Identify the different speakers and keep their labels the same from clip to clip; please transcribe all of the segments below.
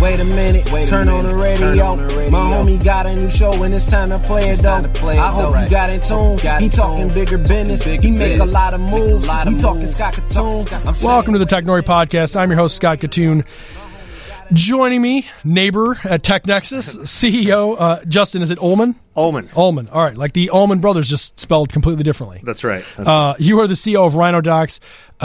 Speaker 1: Wait a minute, turn on the radio. My homie got a new show and it's time to play it though. I hope you got in tune. He talking bigger business. He make a lot of moves. He talking Scott Katoon.
Speaker 2: Welcome to the Technori Podcast. I'm your host, Scott Katoon. Joining me, neighbor at TechNexus, CEO, Justin, is it Ullman?
Speaker 3: Ullman.
Speaker 2: All right, like the Ullman brothers, just spelled completely differently.
Speaker 3: That's right.
Speaker 2: You are the CEO of RhinoDocs.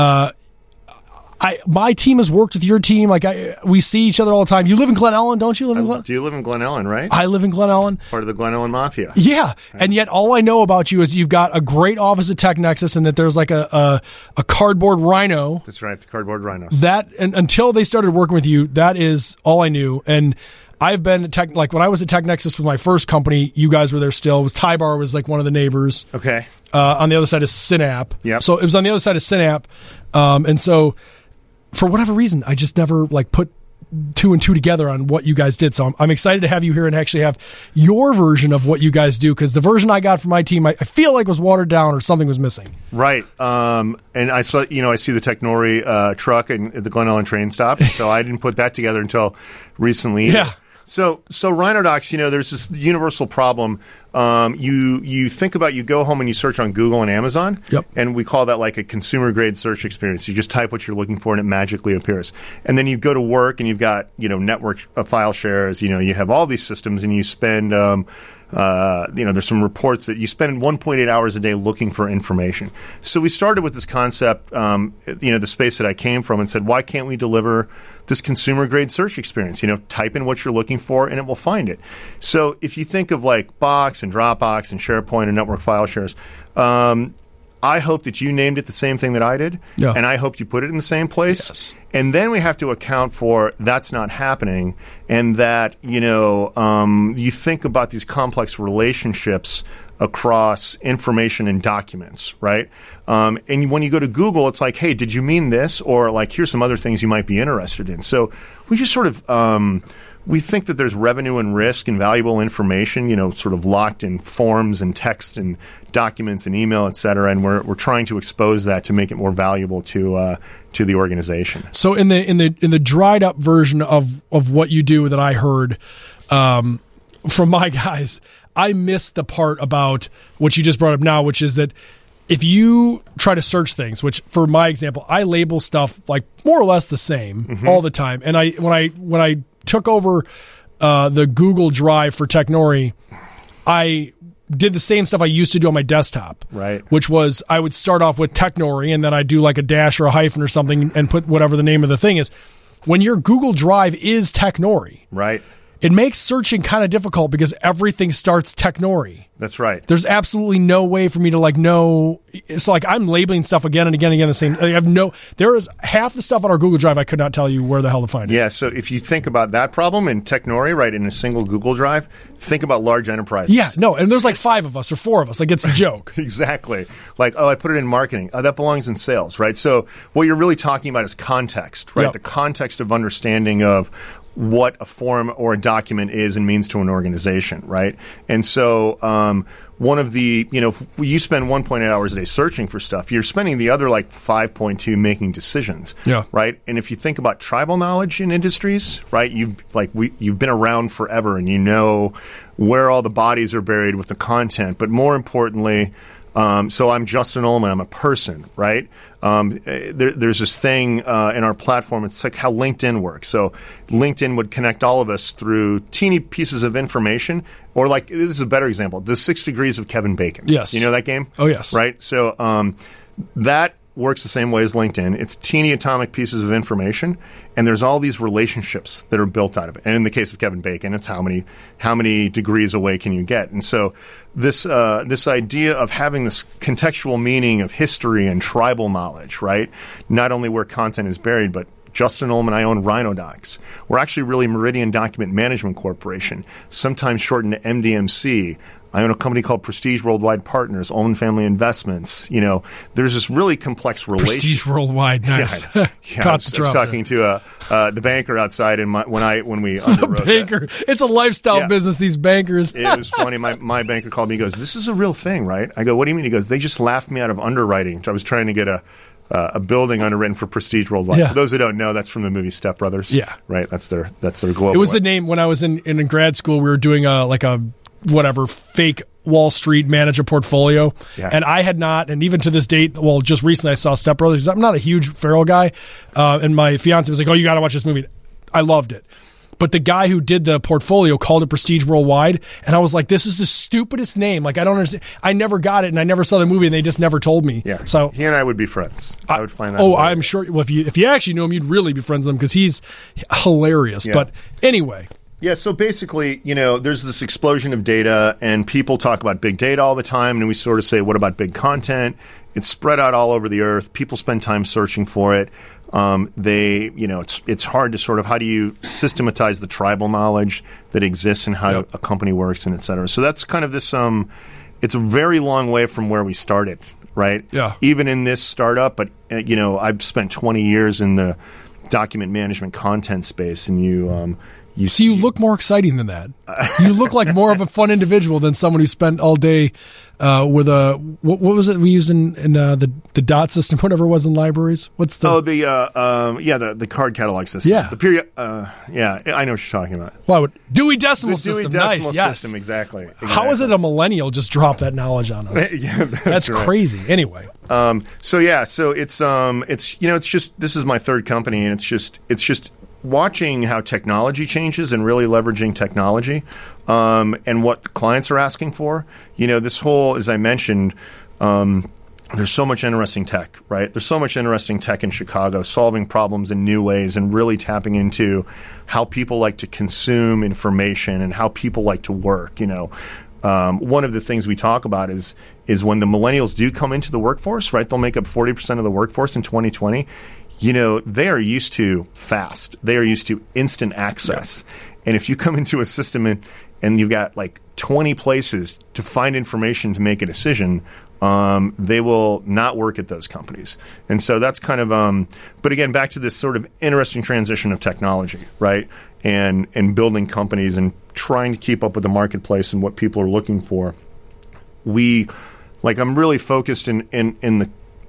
Speaker 2: My team has worked with your team. We see each other all the time. You live in Glen Ellen, don't you?
Speaker 3: Do you live in Glen Ellen, right?
Speaker 2: I live in Glen Ellen.
Speaker 3: Part of the Glen Ellen Mafia.
Speaker 2: Yeah,
Speaker 3: right.
Speaker 2: And yet all I know about you is you've got a great office at TechNexus and that there's like a cardboard rhino.
Speaker 3: That's right, the cardboard rhinos.
Speaker 2: That, and until they started working with you, that is all I knew. And I've been at when I was at TechNexus with my first company, you guys were there still. It was Tybar was like one of the neighbors.
Speaker 3: Okay.
Speaker 2: On the other side is Synap.
Speaker 3: Yep.
Speaker 2: So it was on the other side of Synap. And so for whatever reason, I just never put two and two together on what you guys did. So I'm excited to have you here and actually have your version of what you guys do, because the version I got from my team, I feel like was watered down or something was missing. Right.
Speaker 3: And I saw, I see the Technori truck at the Glen Ellen train stop. So I didn't put that together until recently.
Speaker 2: Yeah.
Speaker 3: So RhinoDocs, there's this universal problem. You think about, you go home and you search on Google and Amazon.
Speaker 2: Yep.
Speaker 3: And we call that like a consumer grade search experience. You just type what you're looking for and it magically appears. And then you go to work and you've got, network file shares, you have all these systems and you spend, there's some reports that you spend 1.8 hours a day looking for information. So we started with this concept, the space that I came from, and said, why can't we deliver this consumer-grade search experience? Type in what you're looking for, and it will find it. So if you think of like Box and Dropbox and SharePoint and network file shares, I hope that you named it the same thing that I did, and I hope you put it in the same place.
Speaker 2: Yes.
Speaker 3: And then we have to account for that's not happening, and that, you think about these complex relationships across information and documents, right? And when you go to Google, it's like, hey, did you mean this? Or like, here's some other things you might be interested in. So we just sort of we think that there's revenue and risk and valuable information, sort of locked in forms and text and documents and email, et cetera, and we're trying to expose that to make it more valuable to the organization.
Speaker 2: So in the dried up version of what you do that I heard from my guys, I missed the part about what you just brought up now, which is that if you try to search things, which for my example, I label stuff like more or less the same all the time, and when I took over the Google Drive for Technori, I did the same stuff I used to do on my desktop.
Speaker 3: Right.
Speaker 2: Which was I would start off with Technori, and then I'd do like a dash or a hyphen or something and put whatever the name of the thing is. When your Google Drive is Technori,
Speaker 3: right,
Speaker 2: it makes searching kind of difficult because everything starts Technori.
Speaker 3: That's right.
Speaker 2: There's absolutely no way for me to know. It's like I'm labeling stuff again and again and again the same. There is half the stuff on our Google Drive I could not tell you where the hell to find it.
Speaker 3: Yeah, so if you think about that problem in Technori, right, in a single Google Drive, think about large enterprises.
Speaker 2: Yeah, no, and there's like 5 of us or 4 of us. Like, it's a joke.
Speaker 3: Exactly. Like, I put it in marketing. That belongs in sales, right? So what you're really talking about is context, right?
Speaker 2: Yep.
Speaker 3: The context of understanding of what a form or a document is and means to an organization, right? And so one of the, if you spend 1.8 hours a day searching for stuff, you're spending the other 5.2 making decisions, right? And if you think about tribal knowledge in industries, right, you've been around forever and you know where all the bodies are buried with the content, but more importantly, so I'm Justin Ullman. I'm a person, right? There's this thing in our platform. It's like how LinkedIn works. So LinkedIn would connect all of us through teeny pieces of information. Or this is a better example. The 6 Degrees of Kevin Bacon.
Speaker 2: Yes.
Speaker 3: You know that game?
Speaker 2: Oh, yes.
Speaker 3: Right? So that works the same way as LinkedIn. It's teeny atomic pieces of information, and there's all these relationships that are built out of it. And in the case of Kevin Bacon, it's how many degrees away can you get? And so this idea of having this contextual meaning of history and tribal knowledge, right? Not only where content is buried, but Justin Ullman, I own RhinoDocs. We're actually really Meridian Document Management Corporation, sometimes shortened to MDMC. I own a company called Prestige Worldwide Partners, Ullman Family Investments. There's this really complex relationship.
Speaker 2: Prestige Worldwide, nice.
Speaker 3: Yeah, I was talking to the banker outside, and when we underwrote
Speaker 2: the banker.
Speaker 3: That.
Speaker 2: It's a lifestyle business. These bankers.
Speaker 3: It was funny. My banker called me. He goes, "This is a real thing, right?" I go, "What do you mean?" He goes, "They just laughed me out of underwriting." I was trying to get a a building underwritten for Prestige Worldwide.
Speaker 2: Yeah.
Speaker 3: For those who don't know, that's from the movie Step Brothers.
Speaker 2: Yeah.
Speaker 3: Right. That's their global.
Speaker 2: It was the name when I was in grad school. We were doing a fake Wall Street manage a portfolio.
Speaker 3: Yeah.
Speaker 2: And I had not, and even to this date, well, just recently I saw Step Brothers. I'm not a huge Farrell guy. And my fiance was like, oh, you got to watch this movie. I loved it. But the guy who did the portfolio called it Prestige Worldwide, and I was like, this is the stupidest name. Like, I don't understand. I never got it, and I never saw the movie, and they just never told me.
Speaker 3: Yeah.
Speaker 2: So
Speaker 3: he and I would be friends. I would find that.
Speaker 2: Oh,
Speaker 3: hilarious.
Speaker 2: I'm sure. Well, if you actually knew him, you'd really be friends with him because he's hilarious.
Speaker 3: Yeah.
Speaker 2: But anyway.
Speaker 3: Yeah, so basically, there's this explosion of data, and people talk about big data all the time, and we sort of say, what about big content? It's spread out all over the earth. People spend time searching for it. It's hard to sort of, how do you systematize the tribal knowledge that exists and how a company works and et cetera. So that's kind of this, it's a very long way from where we started, right?
Speaker 2: Yeah.
Speaker 3: Even in this startup, but, I've spent 20 years in the document management content space, and you
Speaker 2: look more exciting than that. You look like more of a fun individual than someone who spent all day with a what was it we used in the dot system, whatever it was in libraries. What's the
Speaker 3: the card catalog system.
Speaker 2: Yeah.
Speaker 3: The period. I know what you're talking about.
Speaker 2: Well, Dewey Decimal
Speaker 3: The
Speaker 2: System.
Speaker 3: Dewey Decimal
Speaker 2: Nice, yes.
Speaker 3: System, exactly.
Speaker 2: How is it a millennial just dropped that knowledge on us?
Speaker 3: Yeah,
Speaker 2: that's
Speaker 3: right.
Speaker 2: crazy. Anyway,
Speaker 3: so it's just, this is my third company, and it's just watching how technology changes and really leveraging technology, and what clients are asking for. This whole, as I mentioned, there's so much interesting tech, right? There's so much interesting tech in Chicago, solving problems in new ways and really tapping into how people like to consume information and how people like to work. One of the things we talk about is when the millennials do come into the workforce, right? They'll make up 40% of the workforce in 2020. They are used to fast. They are used to instant access. Yeah. And if you come into a system and you've got like 20 places to find information to make a decision, they will not work at those companies. And so that's kind of, but again, back to this sort of interesting transition of technology, right? And building companies and trying to keep up with the marketplace and what people are looking for. I'm really focused in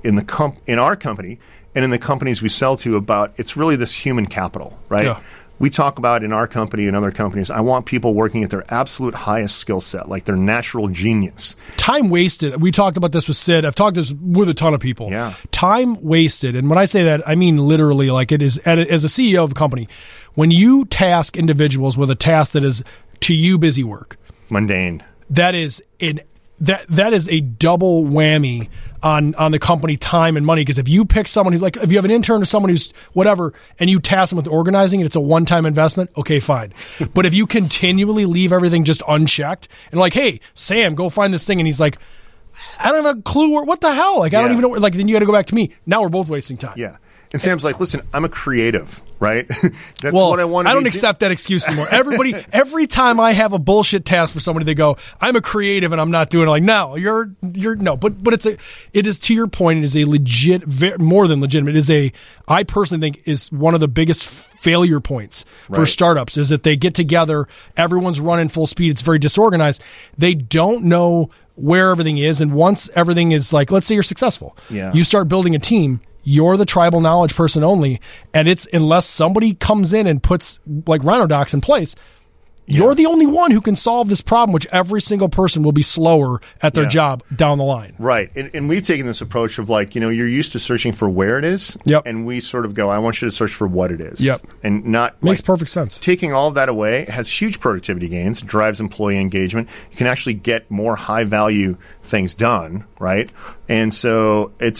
Speaker 3: our company and in the companies we sell to about, it's really this human capital, right?
Speaker 2: Yeah.
Speaker 3: We talk about in our company and other companies, I want people working at their absolute highest skill set, like their natural genius.
Speaker 2: Time wasted. We talked about this with Sid. I've talked this with a ton of people.
Speaker 3: Yeah.
Speaker 2: Time wasted. And when I say that, I mean literally, like it is, as a CEO of a company, when you task individuals with a task that is, to you, busy work.
Speaker 3: Mundane.
Speaker 2: That is that is a double whammy on the company time and money, because if you pick someone who, like, if you have an intern or someone who's whatever and you task them with organizing and it's a one-time investment, okay, fine. But if you continually leave everything just unchecked and like, hey, Sam, go find this thing, and he's like, I don't have a clue what the hell, like, I don't even know, like, then you got to go back to me. Now we're both wasting time.
Speaker 3: Yeah. And Sam's like, listen, I'm a creative, right? That's what I want to
Speaker 2: do. I don't accept that excuse anymore. Every time I have a bullshit task for somebody, they go, I'm a creative and I'm not doing it. Like, no, you're no. But it is, to your point, it is a legit, more than legitimate. It is I personally think is one of the biggest failure points for startups, is that they get together, everyone's running full speed, it's very disorganized. They don't know where everything is. And once everything is, like, let's say you're successful, you start building a team. You're the tribal knowledge person only, and it's, unless somebody comes in and puts like Rhinodox in place, you're the only one who can solve this problem, which every single person will be slower at their job down the line.
Speaker 3: Right. And we've taken this approach of, like, you're used to searching for where it is.
Speaker 2: Yep.
Speaker 3: And we sort of go, I want you to search for what it is.
Speaker 2: Yep.
Speaker 3: And not...
Speaker 2: Makes perfect sense.
Speaker 3: Taking all of that away has huge productivity gains, drives employee engagement. You can actually get more high-value things done, right? And so it's,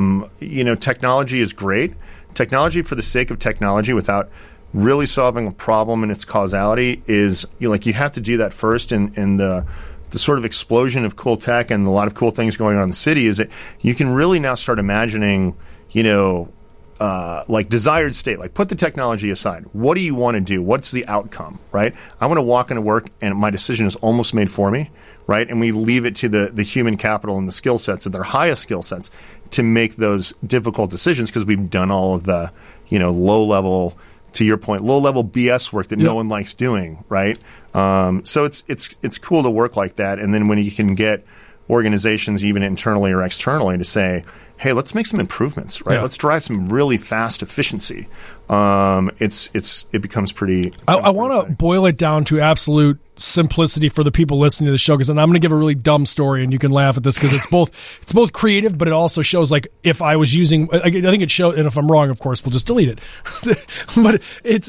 Speaker 3: technology is great. Technology for the sake of technology without really solving a problem and its causality is, you have to do that first. And the sort of explosion of cool tech and a lot of cool things going on in the city is that you can really now start imagining, like desired state, like put the technology aside. What do you want to do? What's the outcome, right? I want to walk into work and my decision is almost made for me, right? And we leave it to the human capital and the skill sets, of their highest skill sets, to make those difficult decisions, because we've done all of the, low-level, to your point, low-level BS work that no one likes doing, right? So it's cool to work like that. And then when you can get organizations, even internally or externally, to say, hey, let's make some improvements, right?
Speaker 2: Yeah.
Speaker 3: Let's drive some really fast efficiency. It becomes pretty.
Speaker 2: I want to boil it down to absolute simplicity for the people listening to the show, because I'm going to give a really dumb story, and you can laugh at this because it's both creative, but it also shows, like, if I was using, I think it shows, and if I'm wrong, of course, we'll just delete it. But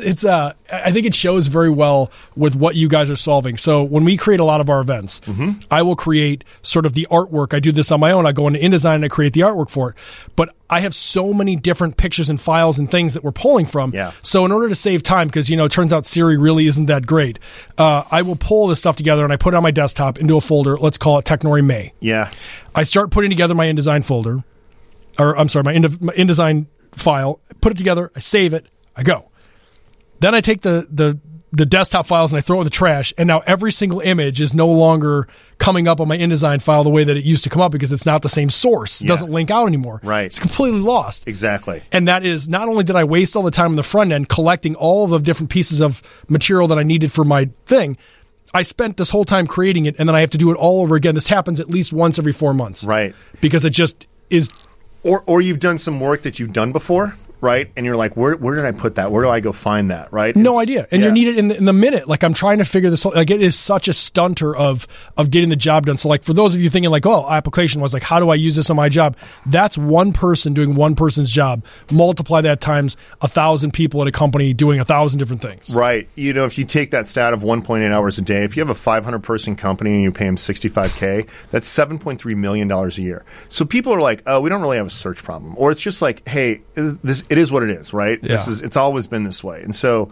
Speaker 2: I think it shows very well with what you guys are solving. So when we create a lot of our events, I will create sort of the artwork. I do this on my own. I go into InDesign and I create the artwork for it. But I have so many different pictures and files and things that we're pulling from.
Speaker 3: Yeah.
Speaker 2: So in order to save time, because, it turns out Siri really isn't that great, I will pull this stuff together and I put it on my desktop into a folder. Let's call it Technori May.
Speaker 3: Yeah.
Speaker 2: I start putting together my InDesign folder, or I'm sorry, my InDesign file, put it together, I save it, I go. Then I take the desktop files and I throw it in the trash, and now every single image is no longer coming up on my InDesign file the way that it used to come up, because it's not the same source. It doesn't link out anymore.
Speaker 3: Right.
Speaker 2: It's completely lost.
Speaker 3: Exactly.
Speaker 2: And that is, not only did I waste all the time on the front end collecting all of the different pieces of material that I needed for my thing, I spent this whole time creating it, and then I have to do it all over again. This happens at least once every 4 months.
Speaker 3: Right.
Speaker 2: Because it just is.
Speaker 3: Or you've done some work that you've done before, right? And you're like, where did I put that? Where do I go find that, right?
Speaker 2: No idea. And you need it in the minute. Like, I'm trying to figure this whole, like, it is such a stunter of getting the job done. So, like, for those of you thinking, like, oh, application was like, how do I use this on my job? That's one person doing one person's job. Multiply that times 1,000 people at a company doing 1,000 different things.
Speaker 3: Right. If you take that stat of 1.8 hours a day, if you have a 500-person company and you pay them $65K, that's $7.3 million a year. So people are like, oh, we don't really have a search problem. Or it's just like, hey, it is what it is, right?
Speaker 2: Yeah.
Speaker 3: It's always been this way. And so,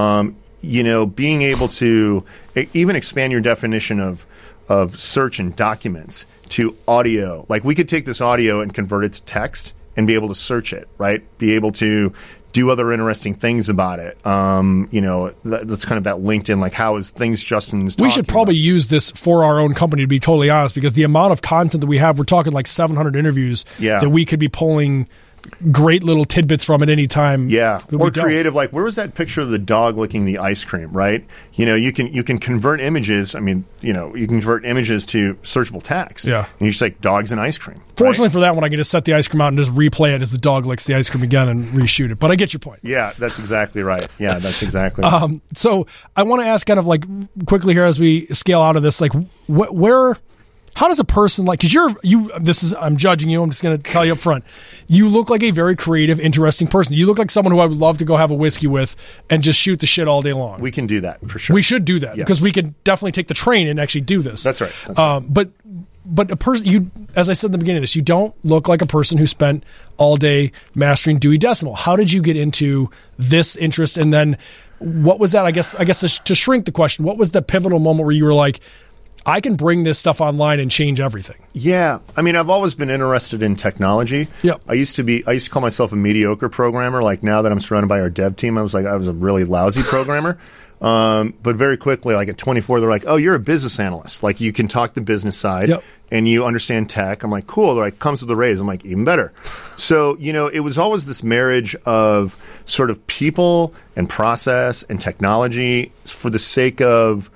Speaker 3: being able to even expand your definition of search and documents to audio, like we could take this audio and convert it to text and be able to search it, right? Be able to do other interesting things about it. That's kind of that LinkedIn, like how is things Justin is talking
Speaker 2: We should probably use this for our own company, to be totally honest, because the amount of content that we have, we're talking like 700 interviews that we could be pulling great little tidbits from at any time.
Speaker 3: Yeah. Or creative, like, where was that picture of the dog licking the ice cream, right? You can convert images. I mean, you can convert images to searchable text.
Speaker 2: Yeah.
Speaker 3: And you just like dogs and ice cream.
Speaker 2: Fortunately for that one, I can just set the ice cream out and just replay it as the dog licks the ice cream again and reshoot it. But I get your point.
Speaker 3: Yeah, that's exactly right. Yeah, that's exactly right.
Speaker 2: So I want to ask kind of like quickly here as we scale out of this, like how does a person, like, because I'm judging you, I'm just going to tell you up front, you look like a very creative, interesting person. You look like someone who I would love to go have a whiskey with and just shoot the shit all day long.
Speaker 3: We can do that, for sure.
Speaker 2: We should do that, because we could definitely take the train and actually do this.
Speaker 3: That's right.
Speaker 2: But a person, as I said in the beginning of this, you don't look like a person who spent all day mastering Dewey Decimal. How did you get into this interest? And then what was that, I guess to shrink the question, what was the pivotal moment where you were like, I can bring this stuff online and change everything?
Speaker 3: Yeah. I mean, I've always been interested in technology.
Speaker 2: Yep.
Speaker 3: I used to call myself a mediocre programmer. Like, now that I'm surrounded by our dev team, I was a really lousy programmer. But very quickly, like at 24, they're like, oh, you're a business analyst. Like, you can talk the business side and you understand tech. I'm like, cool. They're like, comes with a raise. I'm like, even better. So, it was always this marriage of sort of people and process and technology for the sake of,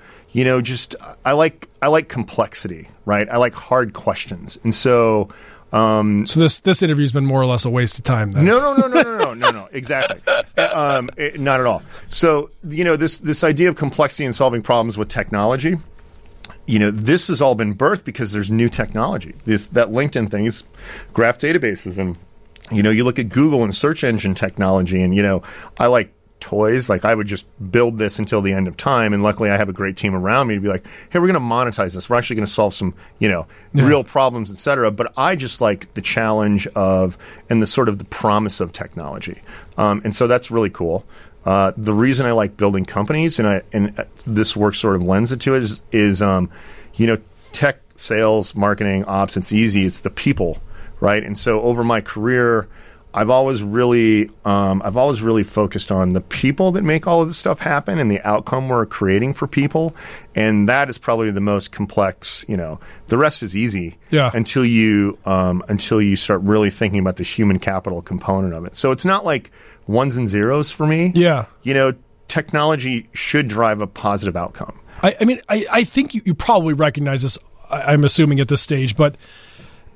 Speaker 3: I like complexity, right? I like hard questions. And so
Speaker 2: so this interview's been more or less a waste of time then.
Speaker 3: No, exactly. Not at all. So, this idea of complexity and solving problems with technology, this has all been birthed because there's new technology. That LinkedIn thing is graph databases, and you look at Google and search engine technology, and I like toys. Like, I would just build this until the end of time, and luckily I have a great team around me to be like, hey, we're going to monetize this. We're actually going to solve some, real problems, etc. But I just like the challenge of, and the sort of the promise of technology. And so that's really cool. The reason I like building companies, and this work sort of lends it to it, is tech, sales, marketing, ops, it's easy. It's the people, right? And so over my career, I've always really focused on the people that make all of this stuff happen and the outcome we're creating for people, and that is probably the most complex. The rest is easy until you start really thinking about the human capital component of it. So it's not like ones and zeros for me.
Speaker 2: Yeah,
Speaker 3: technology should drive a positive outcome. I
Speaker 2: think you probably recognize this. I'm assuming at this stage, but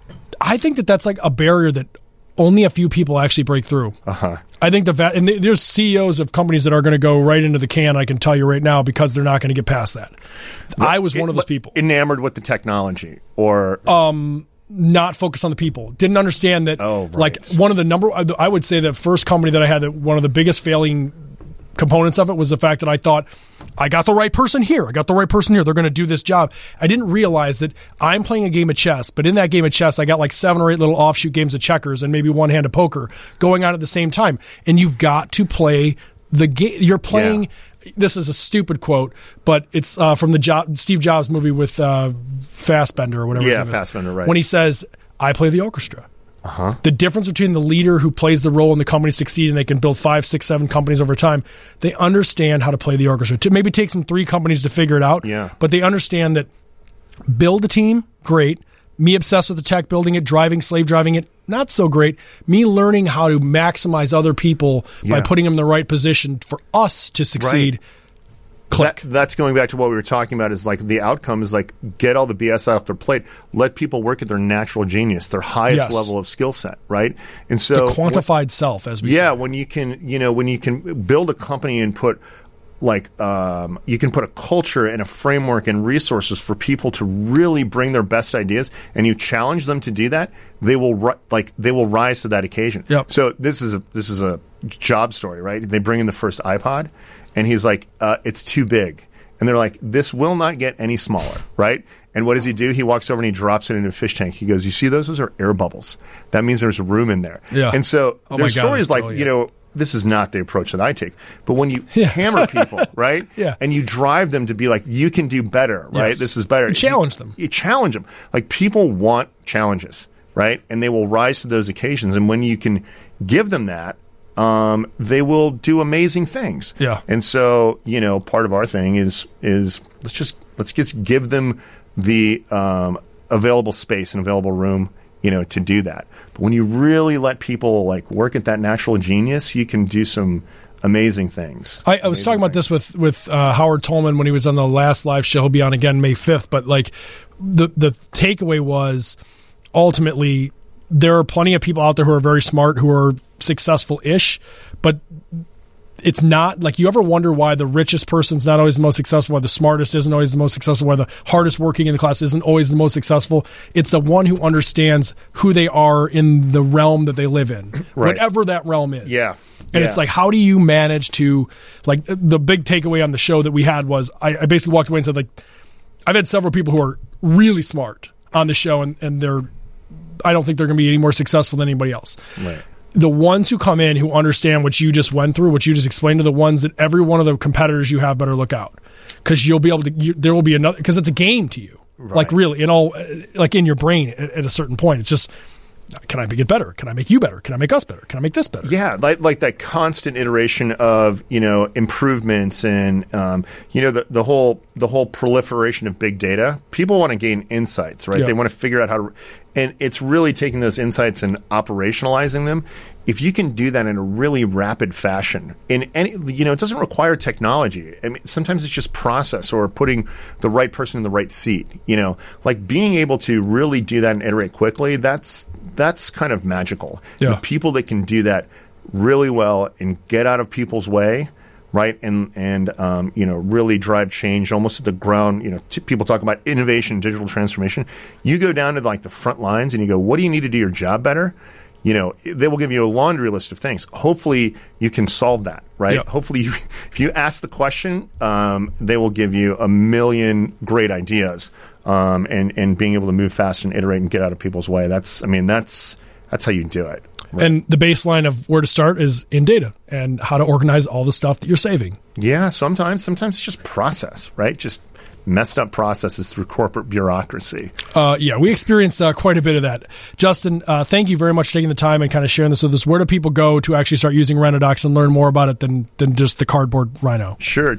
Speaker 2: I think that's like a barrier that only a few people actually break through. I think and there's CEOs of companies that are going to go right into the can, I can tell you right now, because they're not going to get past that. I was one of those people.
Speaker 3: Enamored with the technology or...
Speaker 2: not focused on the people. Didn't understand that, like, one of the I would say the first company that I had, that one of the biggest failing components of it was the fact that I thought, I got the right person here. They're going to do this job. I didn't realize that I'm playing a game of chess, but in that game of chess, I got like 7 or 8 little offshoot games of checkers and maybe one hand of poker going on at the same time. And you've got to play the game. You're playing... Yeah. This is a stupid quote, but it's from the Steve Jobs movie with Fassbender or whatever.
Speaker 3: Yeah, Fassbender, right.
Speaker 2: When he says, I play the orchestra. The difference between the leader who plays the role in the company succeed and they can build 5, 6, 7 companies over time, they understand how to play the orchestra. It maybe takes them 3 companies to figure it out, but they understand that build a team, great. Me obsessed with the tech, building it, slave driving it, not so great. Me learning how to maximize other people by putting them in the right position for us to succeed. Click.
Speaker 3: That's going back to what we were talking about, is like the outcome is like get all the BS off their plate. Let people work at their natural genius, their highest level of skill set, right? And so
Speaker 2: the quantified self, as we say.
Speaker 3: When you can build a company and put you can put a culture and a framework and resources for people to really bring their best ideas, and you challenge them to do that, they will rise to that occasion.
Speaker 2: Yep.
Speaker 3: So this is a job story, right? They bring in the first iPod, and he's like, it's too big. And they're like, this will not get any smaller, right? And what does he do? He walks over and he drops it into a fish tank. He goes, you see those? Those are air bubbles. That means there's room in there.
Speaker 2: Yeah.
Speaker 3: And so there's stories like, this is not the approach that I take. But when you hammer people, right? And you drive them to be like, you can do better, right?
Speaker 2: Yes.
Speaker 3: This is better.
Speaker 2: You challenge them.
Speaker 3: You challenge them. Like, people want challenges, right? And they will rise to those occasions. And when you can give them that, they will do amazing things.
Speaker 2: Yeah.
Speaker 3: And so, part of our thing is let's just give them the available space and available room, to do that. But when you really let people like work at that natural genius, you can do some amazing things.
Speaker 2: I was talking about this with Howard Tolman when he was on the last live show. He'll be on again May 5th. But like the takeaway was ultimately there are plenty of people out there who are very smart, who are successful-ish, but it's not like you ever wonder why the richest person's not always the most successful, why the smartest isn't always the most successful, why the hardest working in the class isn't always the most successful. It's the one who understands who they are in the realm that they live in, whatever that realm is.
Speaker 3: Yeah.
Speaker 2: And it's like, how do you manage to, like, the big takeaway on the show that we had was I basically walked away and said, like, I've had several people who are really smart on the show, and I don't think they're going to be any more successful than anybody else.
Speaker 3: Right.
Speaker 2: The ones who come in who understand what you just went through, what you just explained, to the ones that every one of the competitors you have better look out, because you'll be able to. There will be another, because it's a game to you, like really, like in your brain at a certain point. It's just, can I make it better? Can I make you better? Can I make us better? Can I make this better?
Speaker 3: Yeah, like that constant iteration of improvements and the whole proliferation of big data. People want to gain insights, right?
Speaker 2: Yeah.
Speaker 3: They want to figure out how to. And it's really taking those insights and operationalizing them. If you can do that in a really rapid fashion, in any, it doesn't require technology. I mean, sometimes it's just process or putting the right person in the right seat. Like being able to really do that and iterate quickly. That's kind of magical.
Speaker 2: Yeah.
Speaker 3: The people that can do that really well and get out of people's way. Right, and really drive change almost at the ground. People talk about innovation, digital transformation. You go down to like the front lines and you go, what do you need to do your job better? They will give you a laundry list of things. Hopefully, you can solve that. Right.
Speaker 2: Yep.
Speaker 3: Hopefully, if you ask the question, they will give you a million great ideas. And being able to move fast and iterate and get out of people's way. That's how you do it. Right.
Speaker 2: And the baseline of where to start is in data and how to organize all the stuff that you're saving.
Speaker 3: Yeah, sometimes it's just process, right? Just messed up processes through corporate bureaucracy.
Speaker 2: We experienced quite a bit of that. Justin, thank you very much for taking the time and kind of sharing this with us. Where do people go to actually start using Rhinodox and learn more about it than just the cardboard Rhino?
Speaker 3: Sure.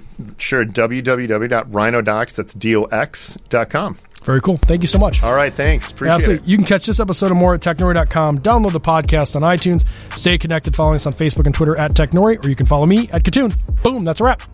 Speaker 3: www.rhinodox, that's dox.com.
Speaker 2: Very cool. Thank you so much.
Speaker 3: All right, thanks. Appreciate
Speaker 2: Absolutely.
Speaker 3: it.
Speaker 2: You can catch this episode and more at technori.com. Download the podcast on iTunes. Stay connected following us on Facebook and Twitter at Technori, or you can follow me at Katoon. Boom, that's a wrap.